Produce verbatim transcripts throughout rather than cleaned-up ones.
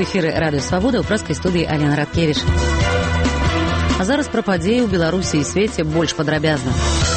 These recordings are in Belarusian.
эфіры радыё Свабода, ў прэскай студыі Алена Радкевіч. А зараз пра падзеі ў Беларусі і свеце больш падрабязна.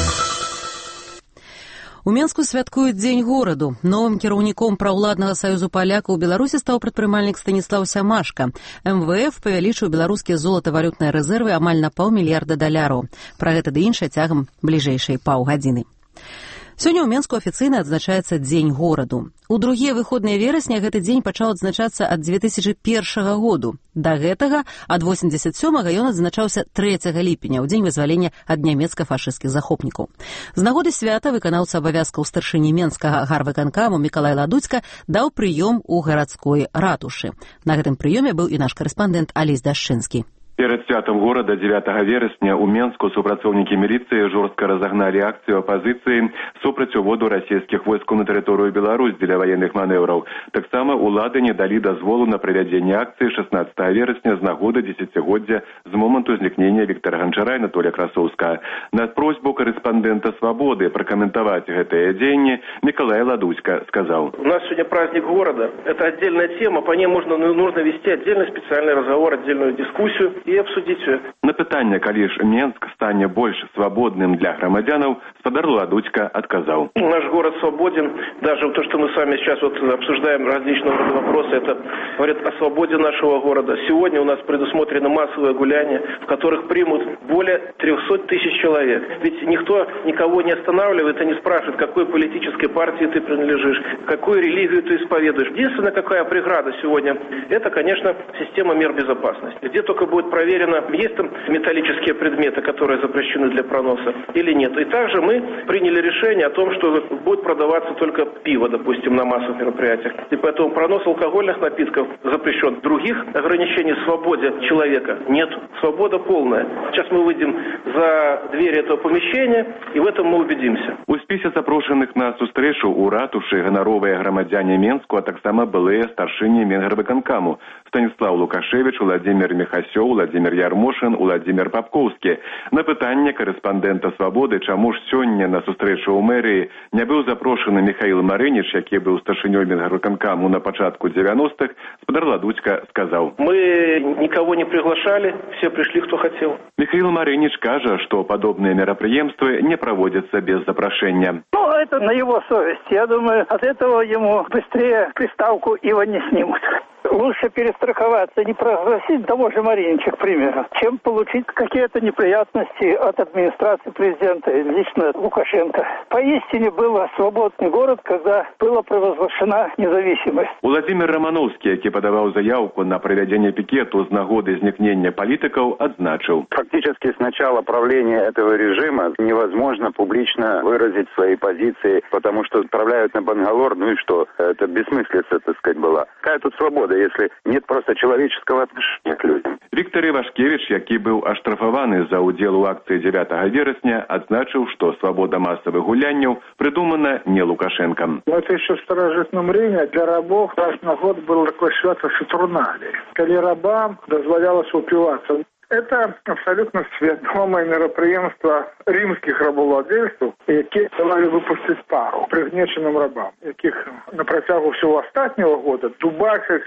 У Менску святкуюць Дзень гораду. Новым кіраўніком праўладнага саюзу палякаў у Беларусі стаў прадпрымальнік Станіслаў Сямашка. эм вэ эф павялічыў беларускія золатавалютныя рэзервы амаль на паўмільярда даляраў. Пра гэта ды іншае цягам бліжэйшай паўгадзіны. Сёння ў Менску афіцыйна адзначаецца Дзень гораду. У другія выходныя верасня гэты дзень пачаў адзначацца ад дзве тысячы першага году. Да гэтага, ад восемьдесят сёмага ён адзначаўся трэцяга ліпеня, ў дзень вызвалення ад нямецка-фашысцкіх захопнікаў. З нагоды свята выканаўца абавязкаў старшыні Менскага гарвыканкаму Мікалай Ладуцька даў прыём у гарадской ратушы. На гэтым прыёме быў і наш карэспандэнт Алесь Дашчынскі. Перед святом города девятого вересня у Менску супрацоўнікі міліцыі жорстка разогнали акцию оппозиции супраць уводу российских войск на территорию Беларусь для военных маневров. Таксама улады не дали дозволу на проведение акции шестнадцатого вересня з нагоды десятигоддзя з моменту зникнения Виктора Гончара и Анатолия Красовска. На просьбу корреспондента «Свободы» прокомментовать это деяние Миколай Ладуцька сказал: У нас сегодня праздник города. Это отдельная тема, по ней можно, нужно вести отдельный специальный разговор, отдельную дискуссию и обсудить все. На пытанне, калі ж Менск стане больш свободным для громадянов, спадар Ладуцька отказал. Наш город свободен. Даже то, что мы с вами сейчас вот обсуждаем различного рода вопросы, это говорит о свободе нашего города. Сегодня у нас предусмотрено массовое гуляние, в которых примут более трехсот тысяч человек. Ведь никто никого не останавливает и не спрашивает, какой политической партии ты принадлежишь, какую религию ты исповедуешь. Единственная какая преграда сегодня, это, конечно, система мер безопасности. Где только будет проверено, есть там металлические предметы, которые запрещены для проноса или нет. И также мы приняли решение о том, что будет продаваться только пиво, допустим, на массовых мероприятиях. И поэтому пронос алкогольных напитков запрещен. Других ограничений в свободе человека нет. Свобода полная. Сейчас мы выйдем за двери этого помещения, и в этом мы убедимся. У спісе запрошеных на сустрэчу у ратушы ганаровыя грамадзяне Менску, а таксама былыя старшыні Менгарвыканкаму Станіслав Лукашевич, Владимир Михасёў, Владимир Ярмошин, Владимир Папковский. На пытанне корэспандэнта «Свободы», чаму ж сёння на сустрэчу ў мэрыі не быў запрошаны Михаил Марыніч, які быў старшынёй Менгарвыканкаму на пачатку девяностых, спадар Ладуцька сказал: Мы никого не приглашали, все пришли, кто хотел. Михаил Марыніч кажа, что подобные мероприемства не проводятся без запрошения. Ну, это на его совесть. Я думаю, от этого ему быстрее приставку «Ива» не снимут. Лучше перестраховаться, не пригласить того же Маринича, к примеру, чем получить какие-то неприятности от администрации президента, лично от Лукашенко. Поистине был свободный город, когда была провозглашена независимость. Владимир Романовский, який подавал заявку на проведение пикету с нагоды изникнения политиков, отзначил: Фактически с начала правления этого режима невозможно публично выразить свои позиции, потому что отправляют на Бангалор, ну и что? Это бессмыслица, так сказать, была. Какая тут свобода, если нет просто человеческого отношения к людям? Виктор Ивашкевич, який быў аштрафаваны за удзел у акцыі девятого вересня, адзначыў, што свобода массовых гулянняў придумана не Лукашенком. Это еще в старожитном Риме для рабов раз на год было такое свято Сатурналии, когда рабам дозволялось упиваться. Это абсолютно свядомое мероприемство римских рабовладельцев, які давали выпустить пару пригнеченным рабам, яких на протягу всего остатнего года дубасяць.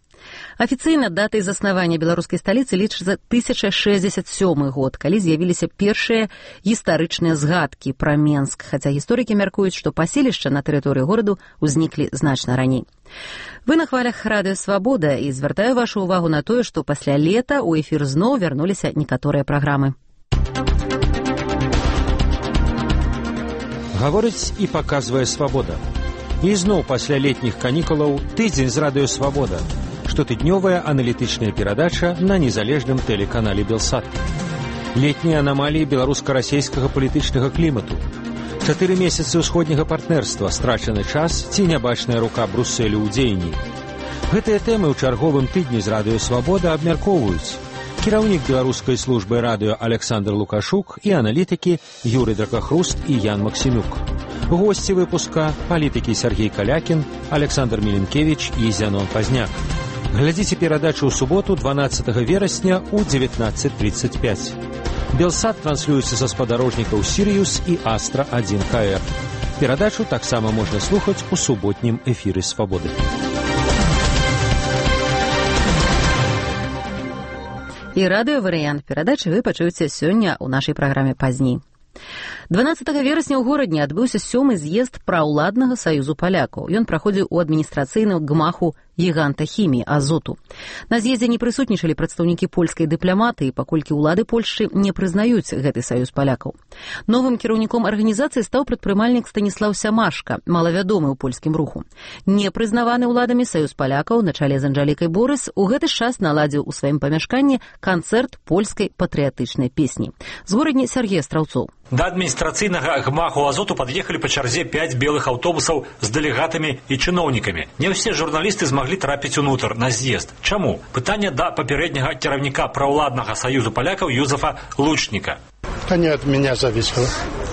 Афіцыйна датай заснавання беларускай сталіцы лічыцца тысяча шэсцьдзесят сёмы год, калі з'явіліся першыя гістарычныя згадкі пра Менск, хаця гісторыкі мяркуюць, што паселішча на тэрыторыі гораду ўзніклі значна раней. Вы на хвалях радыё «Свабода» і звяртаю вашу ўвагу на тое, што пасля лета ў эфір зноў вярнуліся некаторыя праграмы. Гаворыць і паказвае «Свабода». І зноў пасля летніх канікулаў тыдзень з радыё «Свабода». Штотыднёвая аналітычная перадача на незалежным тэлеканале «Белсат». Летнія анамаліі беларуска-расейскага палітычнага клімату. Чатыры месяцы ўсходняга партнерства, страчаны час ці нябачная рука Брусэлю ў дзеянні. Гэтыя тэмы ў чарговым тыдні з радыё «Свабода» абмяркоўваюць кіраўнік беларускай службы радыё Александр Лукашук і аналітыкі Юрый Дракахруст і Ян Максімюк. Госці выпуска – палітыкі Сергей Калякін, Александр Міленкевич і Зянон Пазняк. Глядзіце перадачу ў суботу дванаццатага верасня ў дзевятнаццаць тридцать пять. Белсат транслюецца са спадарожнікаў Сіриус і Астра один ка эр. Перадачу таксама можна слухаць у суботнім эфіры «Свабоды». І радыёварыянт перадачы вы пачуеце сёння ў нашай праграме пазней. дванаццатага верасня ў горадні адбыўся сёмы з'езд праўладнага саюзу палякаў. Ён праходзіў у адміністрацыйным гмаху гіганта хіміі азоту. На з'ездзе не прысутнічалі прадстаўнікі польскай дыпламатыі, паколькі ўлады Польшчы не прызнаюць гэты саюз палякаў. Новым кіраўніком арганізацыі стаў прадпрымальнік Станіслаў Сямашка, малавядомы ў польскім руху. Непрызнаваны ўладамі саюз палякаў на чале з Анжалікай Борыс у гэты ж час наладзіў у сваім памяшканні канцэрт польскай патрыятычнай песні. З горадні Сяргей Страўцоў. Да адміністрацыйнага гмаху азоту пад'ехалі па чарзе пяць белых аўтобусаў з дэлегатамі і чыноўнікамі. Не ўсе журналісты змаглі трапіць унутр на з'езд. Чаму? Пытанне да папярэдняга кіраўніка праўладнага саюзу палякаў Юзефа Лучніка. Это не от меня зависело.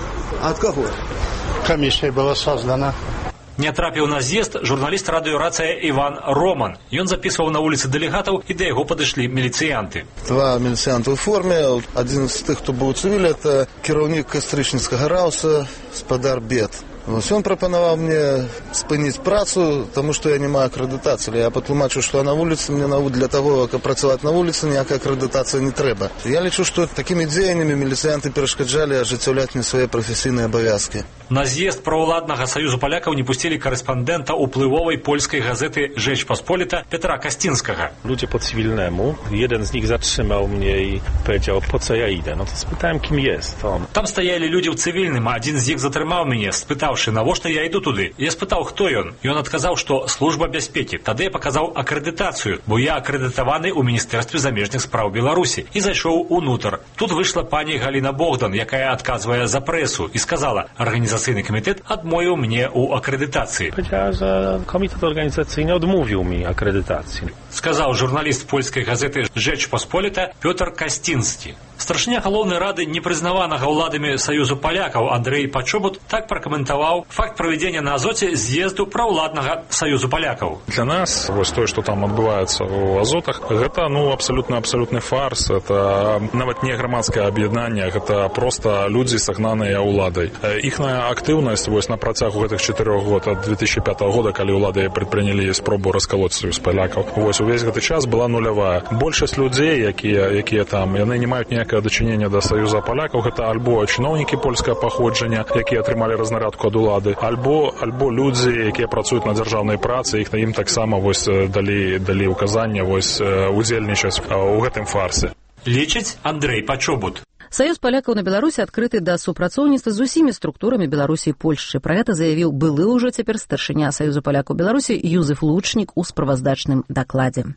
От кого? Комиссия была создана. Не трапіў на з'езд журналіст радыёрацыя Іван Роман. Ён запісваў на вуліцы дэлегатаў, і да яго падышлі міліцыянты. Два міліцыянты ў форме. Адзін з тых, хто быў у цывілі, это кіраўнік кастрычніцкага рауса спадар Бет. Вось ён прапанаваў мне спыніць працу, таму што я не маю акрэдытацыі. Я патлумачыў, што на вуліцы мне для таго, каб працаваць на вуліцы, ніякая акрэдытацыя не трэба. Я лічу, што такімі дзеяннямі міліцыянты перашкаджалі ажыццяўляць мне свае прафесійныя абавязкі. На з'езд праўладнага саюзу палякаў не пусцілі корэспандэнта уплывовай польскай газеты «Rzecz Pospolita» Петра Касцінскага. Ludzie po cywilnemu. Jeden z nich zatrzymał mnie i powiedział, po co ja idę. No to spytałem, kim jest on. Там стаялі людзі ў цывільным, а адзін з іх затрымаў мяне, спытаўшы, навошта я іду туды. Я спытаў, хто ён. Ён адказаў, што служба бяспекі. Тады я паказаў акрэдытацыю, бо я акрэдытаваны ў міністэрстве замежных спраў Беларусі і зайшоў унутр. Тут выйшла пані Галіна Богдан, якая адказвае за прэсу, і сказала, арганізацыйны камітэт адмовіў мне ў акрэдытацыі. Powiedziała, że komitet organizacyjny odmówił mi akredytacji. Сказаў журналіст польскай газеты «Rzecz Pospolita» Пётр Касцінскі. Старшыня галоўнай рады непрызнаванага ўладамі саюзу палякаў Андрэй Пачобут так пракаментаваў факт правядзення на азоце з'езду праўладнага саюзу палякаў. Для нас вось тое, што там адбываецца ў азотах, гэта ну абсалютна абсалютны фарс. Это нават не грамадскае аб'яднанне, гэта проста людзі сагнаныя ўладай. Іхная актыўнасць вось на працягу гэтых чатырох год ад две тысячи пятого года, калі ўлады прадпрынялі спробу раскалоць саюз палякаў, вось увесь гэты час была нулявая. Большасць людзей, якія якія там, яны не маюць ніякага дачынення да саюза палякаў, гэта альбо чыноўнікі польскага паходжання, якія атрымалі разнарядку ад улады, альбо альбо людзі, якія працуюць на дзяржаўнай працы, іх на ім таксама вось далі далі указання вось удзельнічаць у гэтым фарсе. Лічыць Андрэй Пачобут. Саюз палякаў на Беларусі адкрыты да супрацоўніцтва з усімі структурамі Беларусі і Польшчы. Пра гэта заявіў былы ўжо цяпер старшыня Саюзу палякаў Беларусі Юзеф Лучнік у справаздачным дакладзе.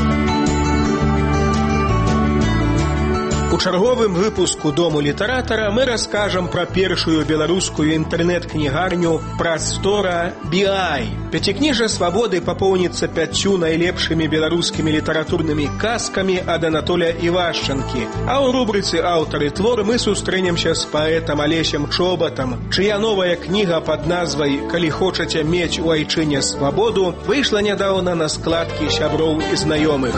У чарговым выпуску «Дому літаратара» мы раскажам пра першую беларускую інтэрнэт-кнігарню «Прастора би ай». Пяцікніжжа «Свабоды» папоўніцца пяццю найлепшымі беларускімі літаратурнымі казкамі ад Анатолія Івашчанкі. А ў рубрыцы «Аўтары твор» мы сустрэнемся з паэтам Алесем Чобатам, чыя новая кніга пад назвай «Калі хочаце мець у айчыне свабоду» выйшла нядаўна на складкі сяброў і знаёмых.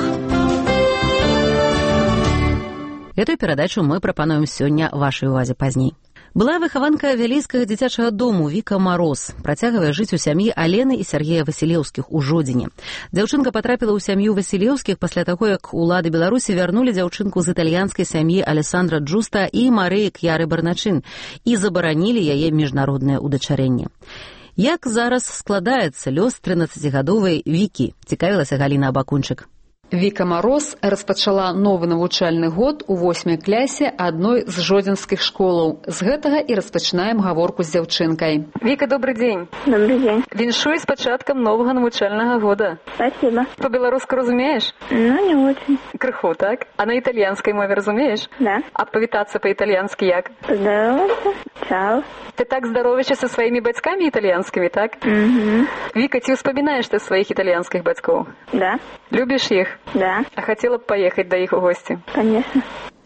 Эту перадачу мы прапануем сёння вашай увазе пазней. Была выхаванка вялейскага дзіцячага дому Віка Мароз, працягвае жыць у сям'і Алены і Сергея Васілеўскіх у Жодзіне. Дзяўчынка патрапіла ў сям'ю Васілеўскіх пасля таго, як улады Беларусі вярнулі дзяўчынку з італьянскай сям'і Алесандра Джуста і Марыі К'яры Барначын і забаранілі яе міжнароднае ўдачарэнне. Як зараз складаецца лёс трынаццацігадовай Вікі, цікавілася Галіна Абакунчык. Віка Мароз распачала новы навучальны год у восьмай клясе адной з жодзінскіх школаў. З гэтага і распачынаем гаворку з дзяўчынкай. Віка, добрый дзень. Добрый дзень. Віншую з пачаткам новага навучальнага года. Спасибо. По-беларуску разумееш? Ну, не очень. Крыху, так? А на італьянскай мове разумееш? Да. А павітацца па-італьянскі як? Здоровайся. Чао. Ты так здароваешся са сваімі бацькамі італьянскімі, так? Угу. Віка, ці ўспамінаеш ты сваіх італьянскіх бацькоў? Да. Любіш іх? Да. А хотела бы поехать до их в гости? Конечно.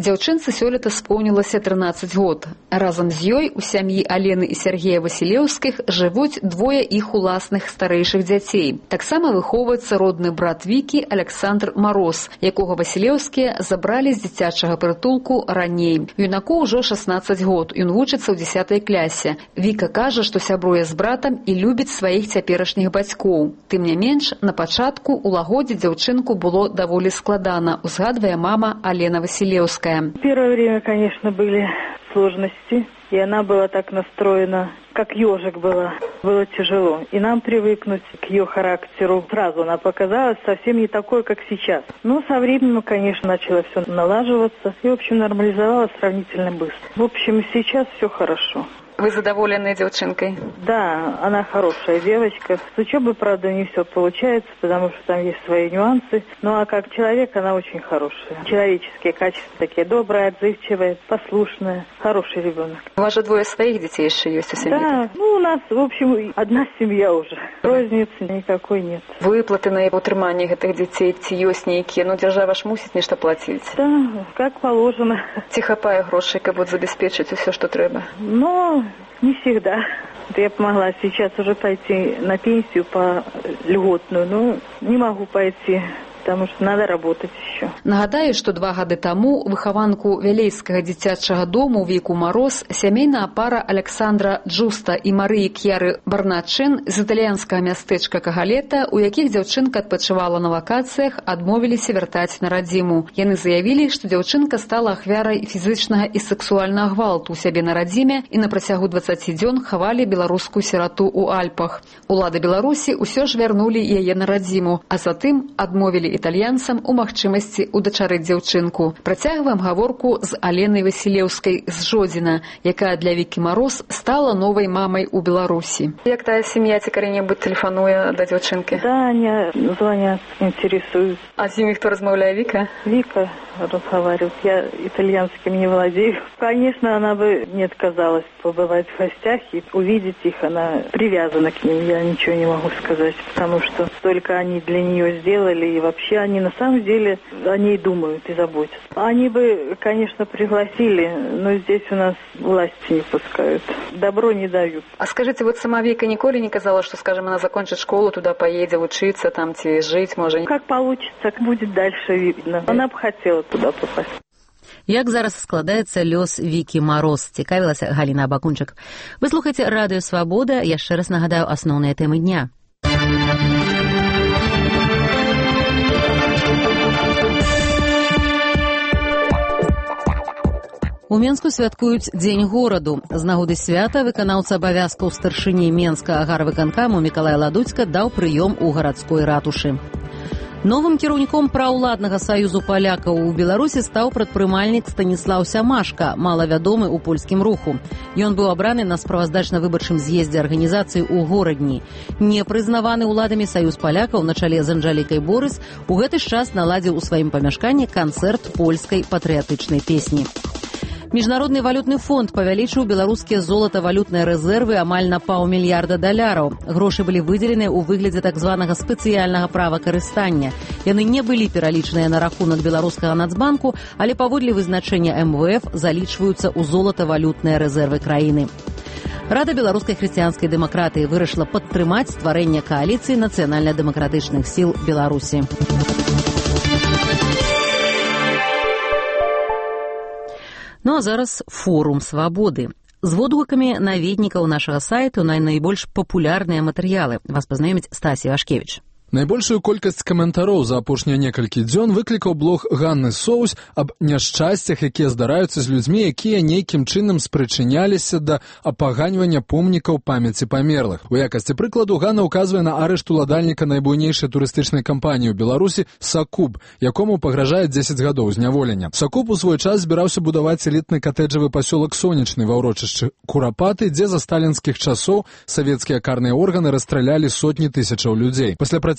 Дзяўчынцы сёлета споўнілася трынаццаць год. Разам з ёй у сям'і Алены і Сергея Васілеўскіх жывуць двое іх уласных старэйшых дзяцей. Таксама выхоўваецца родны брат Вікі Александр Мароз, якога Васілеўскія забралі з дзіцячага прытулку раней. Юнаку ўжо шаснаццаць год, ён вучыцца ў дзясятай клясе. Віка кажа, што сябруе з братам і любіць сваіх цяперашніх бацькоў. Тым не менш, на пачатку у лагодзе дзяўчынку было даволі складана, узгадвае мама Алена Васілеўская. Первое время, конечно, были сложности, и она была так настроена, как ежик была. Было тяжело. И нам привыкнуть к ее характеру. Сразу она показалась совсем не такой, как сейчас. Но со временем, конечно, начало все налаживаться. И, в общем, нормализовалось сравнительно быстро. В общем, сейчас все хорошо. Вы задоволены девчонкой? Да, она хорошая девочка. С учебой, правда, не все получается, потому что там есть свои нюансы. Ну, а как человек она очень хорошая. Человеческие качества такие: добрая, отзывчивая, послушная. Хороший ребенок. У вас же двое своих детей еще есть у семьи? Да, ну, у нас, в общем, одна семья уже. Розницы никакой нет. Выплаты на утрыманне гэтых детей ці ёсць нейкія? Ну, держава ж мусіць нешта платить. Да, как положено. Ці хапае грошей, каб вот забеспечить все, что треба? Но не всегда. Я помогла сейчас уже пойти на пенсию по льготную, но не могу пойти, потому что надо работать еще. Нагадаю, што два гады таму выхаванку вялейскага дзіцячага дому Віку Мароз сямейная пара Александра Джуста і Марыі Кьяры Барначын з італьянскага мястэчка Кагалета, у якіх дзяўчынка адпачывала на вакацыях, адмовіліся вяртаць на радзіму. Яны заявілі, што дзяўчынка стала ахвярай фізычнага і сексуальнага гвалту ў сябе на радзіме і на працягу дваццаці дзён хавалі беларускую сірату ў Альпах. Улады Беларусі ўсё ж вярнулі яе на радзіму, а затым адмовілі італьянцам у магчымасці удачарыць дзяўчынку. Працягваем гаворку з Аленай Васілеўскай з Жодзіна, якая для Вікі Мароз стала новай мамай у Беларусі. Як тая сям'я ці калі-небудзь тэлефануе да дзяўчынкі? Да, они звонят, интересуют. А з ними кто размаўляе? Вика? Вика разговаривает. Я итальянским не владею. Конечно, она бы не отказалась побывать в гостях и увидеть их. Она привязана к ним, я ничего не могу сказать, потому что столько они для нее сделали, и вообще они на самом деле о ней думают и заботятся. Они бы, конечно, пригласили, но здесь у нас власти не пускают. Добро не дают. А скажите, вот сама Вика николи не казала, что, скажем, она закончит школу, туда поедет учиться, там, те жить, может? Как получится, как будет дальше видно. Она бы хотела туда попасть. Як зараз складаецца лёс Вікі Мароз, цікавілася Галіна Абакунчык. Вы слухаеце Радыё Свабода, яшчэ раз нагадаю асноўныя тэмы дня. У Менску святкуюць Дзень гораду. З нагоды свята выканаўца абавязкаў старшыні Менскага гарвыканкаму Мікалай Ладуцька даў прыём у гарадской ратушы. Новым кіраўніком праўладнага саюзу палякаў у Беларусі стаў прадпрымальнік Станіслаў Сямашка, малавядомы ў польскім руху. Ён быў абраны на справаздачна-выбарчым з'ездзе арганізацыі ў Горадні. Непрызнаваны ўладамі саюз палякаў на чале з Анжалікай Борыс у гэты ж час наладзіў у сваім памяшканні канцэрт польскай патрыятычнай песні. Міжнародны валютны фонд павялічыў беларускія золата-валютныя рэзервы амаль на паўмільярда даляраў. Грошы былі выдзелены ў выглядзе так званага спецыяльнага права карыстання. Яны не былі пералічаныя на рахунак беларускага нацбанку, але паводле вызначэння эм вэ эф залічваюцца ў золата-валютныя рэзервы краіны. Рада беларускай хрысціянскай дэмакратыі вырашыла падтрымаць стварэнне кааліцыі нацыянальна-дэмакратычных сіл Беларусі. Ну а зараз форум свабоды. З водгукамі наведнікаў нашага сайту на найбольш папулярныя матэрыялы вас пазнаёміць Стасі Вашкевіч. Найбольшую колькасць каментароў за апошнія некалькі дзён выклікаў блог Ганны Соус аб няшчасцях, якія здараюцца з людзьмі, якія нейкім чынам спрычыняліся да апаганьвання помнікаў памяці памерлых. У якасці прыкладу Ганна ўказвае на арышт уладальніка найбуйнейшай турыстычнай кампаніі ў Беларусі Сакуб, якому пагражае дзесяць гадоў зняволення. Сакуб у свой час збіраўся будаваць элітны катэджавы пасёлак Сонечны ва ўрочышчы Курапаты, дзе за сталінскіх часоў савецкія карныя органы расстралялі сотні тысячаў людзей. Пасля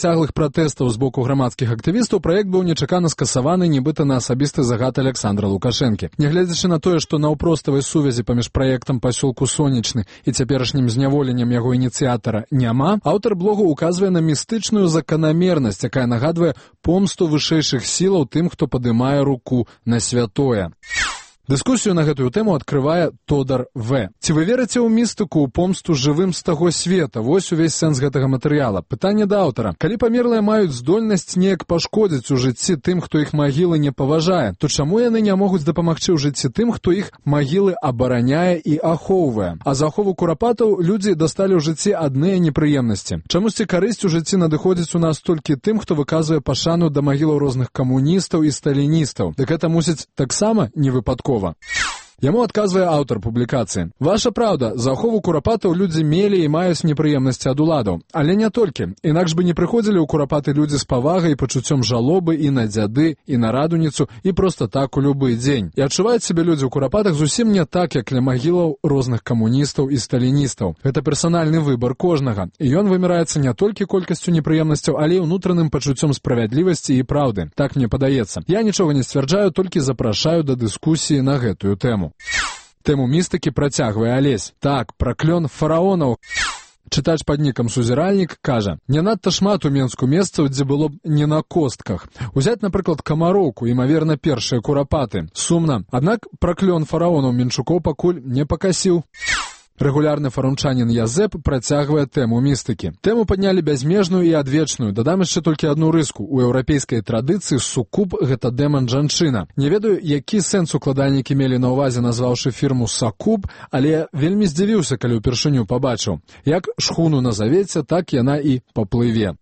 працяглых пратэстаў з боку грамадскіх актывістаў праект быў нечакана скасаваны нібыта на асабісты загад Александра Лукашэнкі. Нягледзячы на тое, што наўпроставай сувязі паміж праектам пасёлку Сонечны і цяперашнім зняволеннем яго ініцыятара няма, аўтар блогу указвае на містычную заканамернасць, якая нагадвае помсту вышэйшых сілаў тым, хто падымае руку на святое. Дыскусію на гэтую тэму адкрывае Тодар В. Ці вы верыце ў містыку, ў помсту жывым з таго света? Вось увесь сэнс гэтага матэрыяла. Пытанне да аўтара. Калі памерлыя маюць здольнасць неяк пашкодзіць у жыцці тым, хто іх магілы не паважае, то чаму яны не могуць дапамагчы ў жыцці тым, хто іх магілы абараняе і ахоўвае? А за ахову курапатаў людзі дасталі ў жыцці адныя непрыемнасці. Чамусьці карысць у жыцці надыходзіць у нас толькі тым, хто выказвае пашану да магілаў розных камуністаў і сталіністаў. Дык гэта мусіць таксама не выпадкова. Яму адказвае аўтар публікацыі. Ваша праўда, за ахову курапатаў людзі мелі і маюць непрыемнасці ад уладаў. Але не толькі. Інакш бы не прыходзілі ў курапаты людзі з павагай і пачуццём жалобы і на дзяды, і на радуніцу, і проста так у любы дзень. І адчуваюць сябе людзі ў курапатах зусім не так, як ля магілаў розных камуністаў і сталіністаў. Гэта персанальны выбар кожнага. І ён вымяраецца не толькі колькасцю непрыемнасцяў, але і ўнутраным пачуццём справядлівасці і праўды. Так мне падаецца. Я нічога не сцвярджаю, толькі запрашаю да дыскусіі на гэтую тэму. Тэму містыкі працягвае Алесь. Так, праклён фараонаў. Чытач пад нікам Сузіральнік кажа, не надта шмат у Менску месцаў, дзе было б не на костках. Узяць, напрыклад, Камароўку, імаверна, першыя курапаты. Сумна. Аднак праклён фараонаў Менчукоў пакуль не пакасіў. Рэгулярны фарунчанін Язэп працягвае тэму містыкі. Тэму паднялі бязмежную і адвечную. Дадам яшчэ толькі адну рыску. У еўрапейскай традыцыі сукуб — гэта дэман-жанчына. Не ведаю, які сэнс укладальнікі мелі на ўвазе, назваўшы фірму Сакуб, але вельмі здзівіўся, калі ўпершыню пабачыў. Як шхуну назавеце, так яна і паплыве.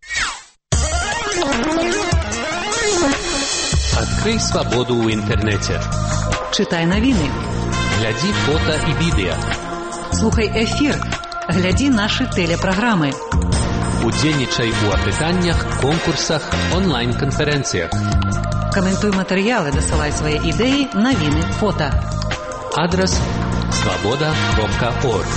Адкрый свабоду ў інтэрнэце. Чытай навіны. Глядзі фота і відэа. Слухай эфір, глядзі нашы тэлепраграмы. Удзельнічай у апытаннях, конкурсах, онлайн-канферэнцыях. Каментуй матэрыялы, дасылай свае ідэі, навіны, фота. Адрас свабода кропка орг.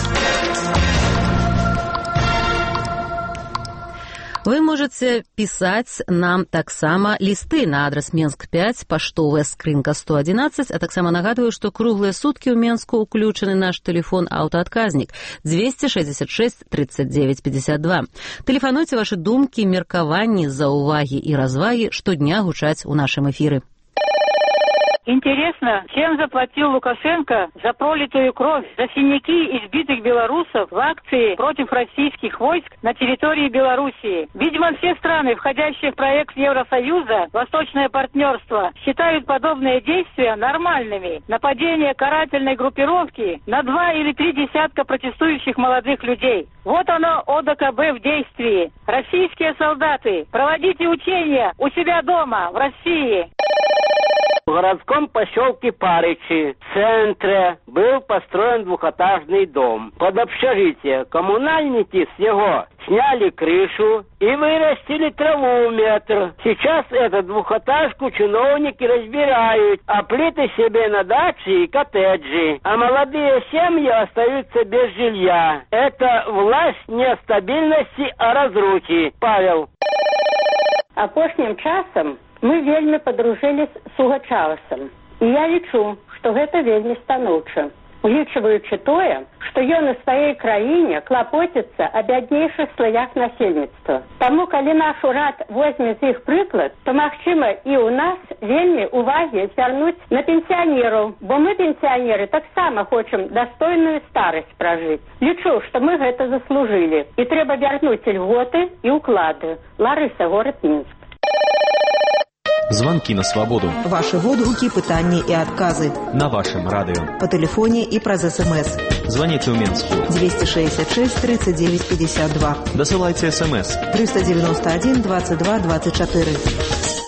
Вы можете писать нам таксама листы на адрес Менск пять, паштовая скрынка сто одиннадцать, а таксама нагадываю, что круглые сутки у Менску уключены наш телефон аўтаадказнік двести шестьдесят шесть тридцать девять пятьдесят два. Тэлефануйце ваши думкі, меркаванні, заўвагі і развагі штодня гучаць у нашым эфіры. Интересно, чем заплатил Лукашенко за пролитую кровь, за синяки избитых белорусов в акции против российских войск на территории Белоруссии? Видимо, все страны, входящие в проект Евросоюза «Восточное партнерство», считают подобные действия нормальными. Нападение карательной группировки на два или три десятка протестующих молодых людей. Вот оно, ОДКБ в действии. Российские солдаты, проводите учения у себя дома, в России. В городском поселке Парычи, в центре, был построен двухэтажный дом. Под общежитие коммунальники с него сняли крышу и вырастили траву метр. Сейчас эту двухэтажку чиновники разбирают, а плиты себе на даче и коттеджи. А молодые семьи остаются без жилья. Это власть не стабильности, а разрухи. Павел. Апошнім часам мы вельмі падружылі з сугачаласам. І я лічу, што гэта вельмі станоўча. Улічваючы тое, што ён у сваёй краіне клапоціцца о бяднейшых слаях насельніцтва. Таму, калі наш урад возьме з іх прыклад, то, магчыма, і ў нас вельмі увагі звярнуць на пенсіянераў, бо мы, пенсіянеры, таксама хочам дастойную старасць пражыць. Лічу, што мы гэта заслужылі. І трэба вярнуць льготы і ўклады. Ларыса, горад Мінск. Звонки на свободу. Ваши водгуки, пытания и отказы. На вашем радио. По телефоне и праз СМС. Звоните в Менску. двести шестьдесят шесть тридцать девять пятьдесят два. Досылайте СМС. триста девяносто один двадцать два двадцать четыре.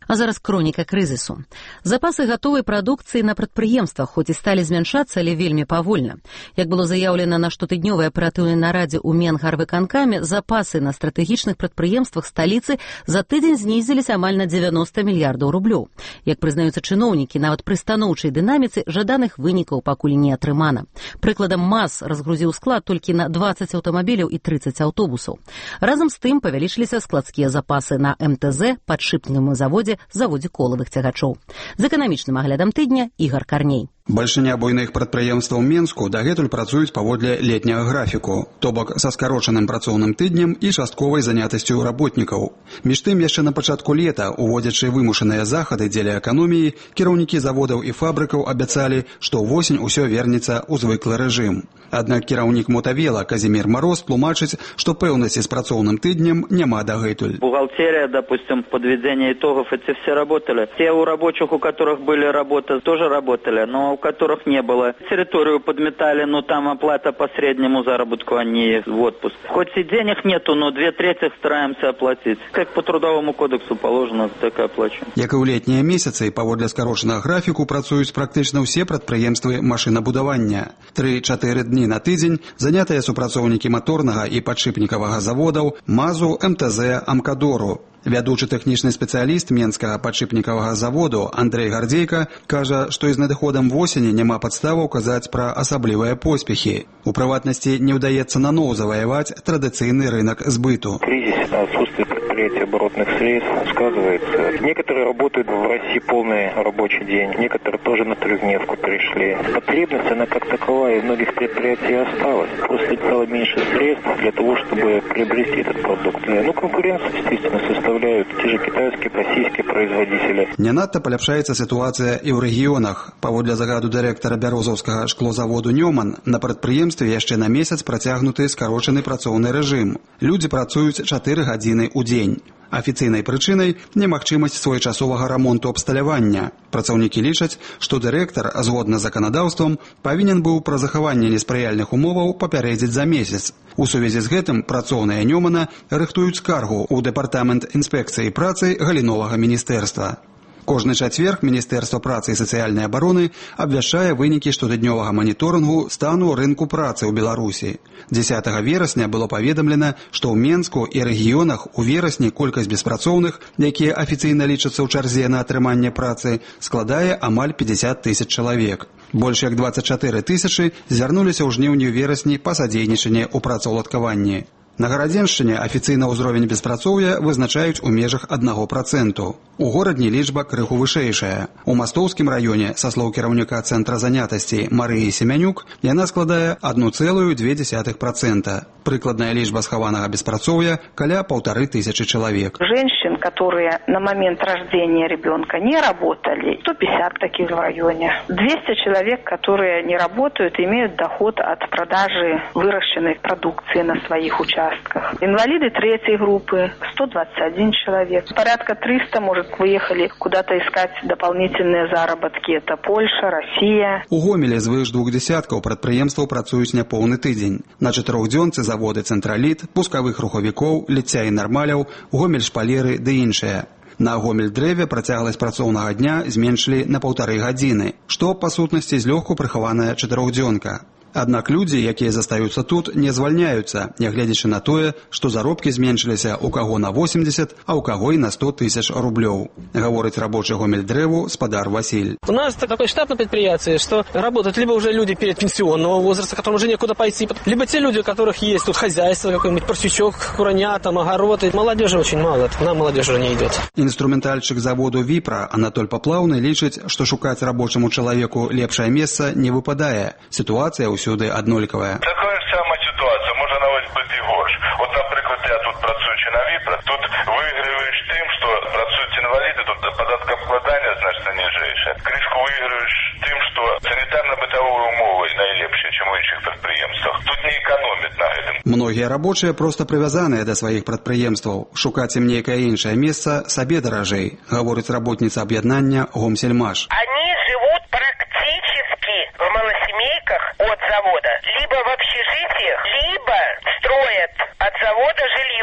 А зараз хроніка крызісу. Запасы гатовай прадукцыі на прадпрыемствах хоць і сталі змяншацца, але вельмі павольна. Як было заяўлена на штотыднёвай аператыўнай нарадзе ў Менгарвыканкаме, запасы на стратэгічных прадпрыемствах сталіцы за тыдзень знізіліся амаль на дзевяноста мільярдаў рублёў. Як прызнаюцца чыноўнікі, нават пры станоўчай дынаміцы жаданых вынікаў пакуль не атрымана. Прыкладам, МАЗ разгрузіў склад толькі на дваццаць аўтамабіляў і трыццаць аўтобусаў. Разам з тым павялічыліся складскія запасы на эм тэ зэ, падшипнікавым заводзе, заводзе колавых цягачоў. З эканамічным аглядам тыдня Ігар Карней. Бальшыня буйных прадпрыемстваў Менску дагэтуль працуюць паводле летняга графіку, то бок са скарочаным працоўным тыднем і частковай занятасцю работнікаў. Між тым, яшчэ на пачатку лета, уводзячы вымушаныя захады дзеля эканоміі, кіраўнікі заводаў і фабрыкаў абяцалі, што ўвосень усё вернецца ў звыклы рэжым. Аднак кіраўнік Мотавела Казімір Мароз тлумачыць, што пэўнасці з працоўным тыднем няма дагэтуль. Бухгалтерия, допустим, подведение итогов, эти все работали. Те у рабочих, у которых были работы, тоже работали, но у которых не было. Территорию подметали, но там оплата по среднему заработку, они в отпуск. Хоть и денег нету, но две трети стараемся оплатить. Как по трудовому кодексу положено, так и оплачиваем. Як і ў летнія месяцы, паводле скарочанага графіку працуюць практычна ўсе прадпрыемствы машынабудавання. тры-чатыры дні на тыдзень занятыя супрацоўнікі маторнага і падшипнікавага заводаў, МАЗу, эм тэ зэ, Амкадору. Вядучы тэхнічны спецыяліст Менскага падшипнікавага заводу Андрэй Гардзейка кажа, што і з надыходам восені няма падставаў казаць пра асаблівыя поспехі. У прыватнасці не ўдаецца наноў заваяваць традыцыйны рынок сбыту. Кризис, отсутствие предприятий оборотных средств сказывается. Некоторые работают в России полный рабочий день, некоторые тоже на трехдневку перешли. Потребность, она как таковая, у многих предприятий осталась. Просто стало меньше средств для того, чтобы приобрести этот продукт. Ну, конкуренция действительно составляет те же китайские, российские производители. Не надта паляпшаецца сітуацыя і ў рэгіёнах. Паводле загаду дырэктара бярозаўскага шклозаводу Нёман, на прадпрыемстве яшчэ на месяц працягнуты скарочаны працоўны рэжым. Людзі працуюць чатыры гадзіны ў дзень. Афіцыйнай прычынай немагчымасць своечасовага рамонту абсталявання. Працаўнікі лічаць, што дырэктар, згодна з заканадаўствам, павінен быў пра захаванне неспрыяльных умоваў папярэдзіць за месяц. У сувязі з гэтым працоўныя Нёмана рыхтуюць скаргу ў дэпартамент інспекцыі працы галіновага міністэрства. Кожны чацверг Міністэрства працы і сацыяльнай абароны абвяшчае вынікі штотыднёвага маніторынгу стану рынку працы ў Беларусі. дзесятага верасня было паведамлена, што ў Менску і рэгіёнах у верасні колькасць беспрацоўных, якія афіцыйна лічацца ў чарзе на атрыманне працы, складае амаль пятьдесят тысяч чалавек. Больш як двадцать чатыры тысячы звярнуліся ў жніўні-верасні па садзейнічанні ў працаўладкаванні. На Гарадзеншчыне афіцыйна ўзровень беспрацоўя вызначаюць у межах аднаго процэнту. У горадні лічба крыху вышэйшая. У Мастоўскім раёне, са слоў кіраўніка цэнтра занятасці Марыі Семянюк, яна складае адну цэлую дзве дзесятых процента. Прыкладная лічба схаванага беспрацоўя каля полторы тысячи человек. Женщин, которые на момент рождения ребенка не работали, сто пятьдесят таких в районе. двести человек, которые не работают, имеют доход от продажи выращенной продукции на своих участках. Инвалиды третьей группы сто двадцать один человек. Порядка триста, может, выехали куда-то искать дополнительные заработки. Это Польша, Россия. У Гомелі звыш двух десяткаў прадпрыемстваў працуюць няпоўны тыдзень. На чатырохдзёнцы заводы «Цэнтраліт», пускавых рухавікоў, ліцця і нармаляў, Гомель-шпалеры ды іншыя. На Гомель-дрэве працягласць працоўнага дня зменшылі на паўтары гадзіны, што, па сутнасці, злёгку прыхаваная чатырохдзёнка. Аднак людзі, якія застаюцца тут, не звальняюцца, нягледзячы на тое, што заробкі зменшыліся ў каго на восемьдесят, а ў каго і на сто тысяч рублёў. Гаворыць рабочы Гомель-дрэву спадар Василь. У нас такой штат на предприятии, что работают либо уже люди передпенсионного возраста, которым уже некуда пойти, либо те люди, у которых есть тут хозяйство, какой-нибудь парсючок, кураня, там, огороды. Молодежи очень мало, нам молодежь уже не идет. Инструментальчик заводу «Випра» Анатоль Поплавны лічыць, што шукаць рабочаму чалавеку лепшае месца не выпадае. Ситуація усюди одноліковая. Такая ж сама ситуація, може навіть бути і горш. От, наприклад, я тут працюючи на Віпра, тут виграєш тим, що працюють інваліди, тут податкообкладання значно ніжейше. Кришку виграєш тим, що санітарно-бытові умови найлепші, ніж у інших підприємствах. Тут не економять на гэтым. Многія рабочыя проста прывязаныя да сваіх прадпрыемстваў. Шукаць ім нейкае іншае месца сабе даражэй, гаворыць работніца аб'яднання Гомсельмаш. Они живут практически в малосемейках от завода, либо в общежитиях, либо строят от завода жилье.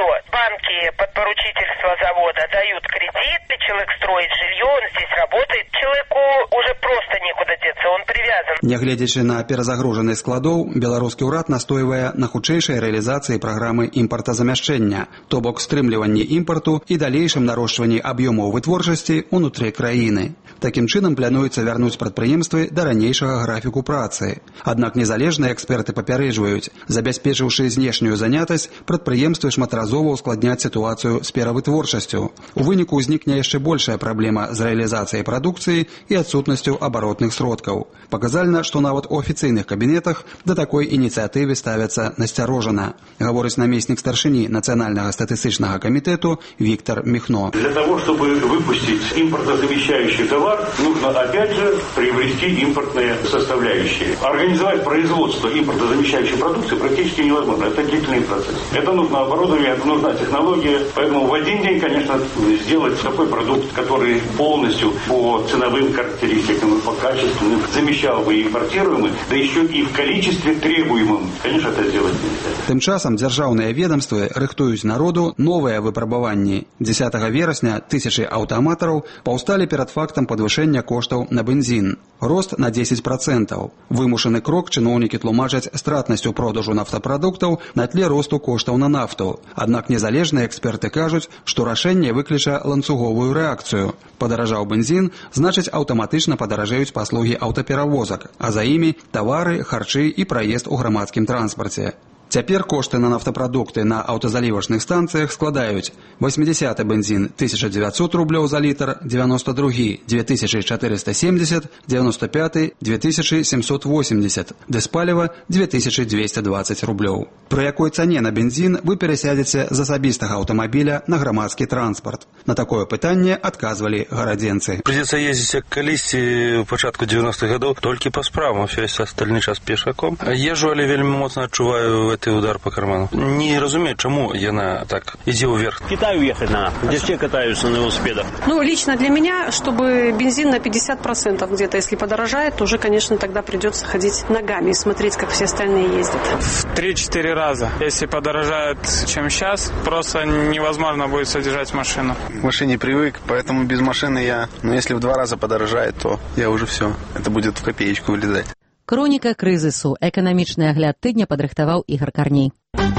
банки под поручительство завода дают кредит, и человек строит жилье, он здесь работает. Человеку уже просто некуда деться, он привязан. Нягледзячы на перазагружанасць складоў, беларускі ўрад настойвае на хутчэйшай рэалізацыі праграмы імпартазамяшчэння, то бок стрымліванні імпарту і далейшым нарошчванні аб'ёмаў вытворчасці ўнутры краіны. Такім чынам плануецца вярнуць прадпрыемствы да ранейшага графіку працы. Аднак незалежныя эксперты папярэджваюць, забяспечыўшы знешнюю занятасць, прадпрыемствы шматразова ускладняць сітуацыю з перавытворчасцю. У выніку ўзнікне яшчэ большая праблема з рэалізацыяй прадукцыі і адсутнасцю абаротных сродкаў. Паказальна, што нават у афіцыйных кабінетах да такой ініцыятывы ставяцца насцярожана, гаворыць намеснік старшыні Нацыянальнага статыстычнага камітэту Виктор Михно. Для того, чтобы выпустить импортозамещающий товар, нужно опять же приобрести импортные составляющие. Организовать производство импортозамещающей продукции практически невозможно. Это длительный процесс. Это нужно оборудование, это нужна технология. Поэтому в один день, конечно, сделать такой продукт, который полностью по ценовым характеристикам и по качеству замещал бы импортируемый, да еще и в количестве требуемым, конечно, это сделать нельзя. Тым часам дзяржаўныя ведомствы рыхтуюць народу новыя выпрабаванні. дзесятага верасня тысячы аўтаматараў паўсталі перад фактам падвышэння коштаў на бензін. Рост на дзесяць працэнтаў. Вымушаны крок чыноўнікі тлумачаць стратнасцю продажу нафтапрадуктаў на тле росту коштаў на нафту. Аднак незалежныя эксперты кажуць, што рашэнне выкліча ланцуговую рэакцыю. Падаражаў бензін, значыць аўтаматычна падаражэюць паслугі аўтаперавозак, а за імі тавары, харчы і праезд у грамадскім транспарце. Цяпер кошты на нафтапрадукты на аўтазалівачных станцыях складаюць: восьмидесятый бензін тысяча девятьсот рублёў за літр, девяносто другой две тысячи четыреста семьдесят, девяносто пятый две тысячи семьсот восемьдесят, дызпаліва две тысячи двести двадцать рублёў. Пры якой цане на бензін вы перасядзеце з асабістага аўтамабіля на грамадскі транспарт? На такое пытанне адказвалі гарадзенцы. Придется ездить як калісьці ў пачатку девяностых годов толькі па справам, весь остальны час пешаком. Езжу, але вельмі моцна адчуваю это удар по карману. Не разумею, чему яна так идет вверх. В Китай уехать надо, где все катаются на велосипедах. Ну, лично для меня, чтобы бензин на пятьдесят процентов где-то, если подорожает, то уже, конечно, тогда придется ходить ногами и смотреть, как все остальные ездят. В три-четыре раза. Если подорожает, чем сейчас, просто невозможно будет содержать машину. К машине привык, поэтому без машины я, ну, если в два раза подорожает, то я уже все. Это будет в копеечку вылезать. Хроніка крызісу. Эканамічны агляд тыдня падрыхтаваў Ігор Карней.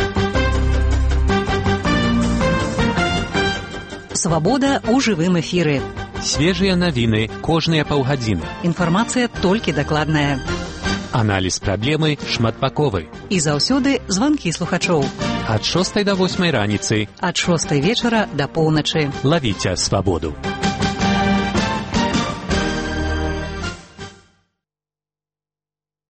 Свабода ў жывым эфіры. Свежыя навіны кожныя паўгадзіны. Інфармацыя толькі дакладная. Аналіз праблемы шматбаковы. І заўсёды званкі слухачоў. Ад шостай да восьмай раніцы. Ад шостай вечара да поўначы. Лавіце свабоду.